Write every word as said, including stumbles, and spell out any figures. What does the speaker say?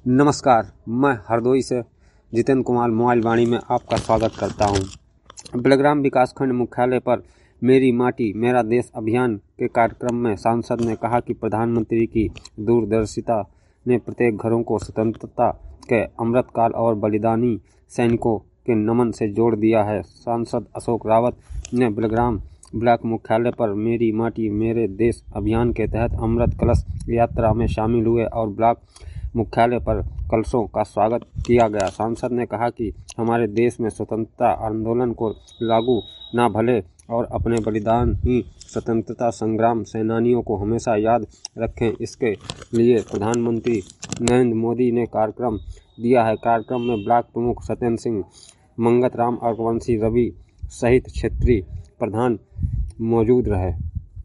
नमस्कार, मैं हरदोई से जितेंद्र कुमार मोबाइल वाणी में आपका स्वागत करता हूं। बिलग्राम विकासखंड मुख्यालय पर मेरी माटी मेरा देश अभियान के कार्यक्रम में सांसद ने कहा कि प्रधानमंत्री की दूरदर्शिता ने प्रत्येक घरों को स्वतंत्रता के अमृतकाल और बलिदानी सैनिकों के नमन से जोड़ दिया है। सांसद अशोक रावत ने बिलग्राम ब्लॉक मुख्यालय पर मेरी माटी मेरे देश अभियान के तहत अमृत कलश यात्रा में शामिल हुए और ब्लॉक मुख्यालय पर कलशों का स्वागत किया गया। सांसद ने कहा कि हमारे देश में स्वतंत्रता आंदोलन को लागू ना भले और अपने बलिदान ही स्वतंत्रता संग्राम सेनानियों को हमेशा याद रखें। इसके लिए प्रधानमंत्री नरेंद्र मोदी ने कार्यक्रम दिया है। कार्यक्रम में ब्लॉक प्रमुख सत्येंद्र सिंह, मंगत राम और वंशी रवि सहित क्षेत्रीय प्रधान मौजूद रहे।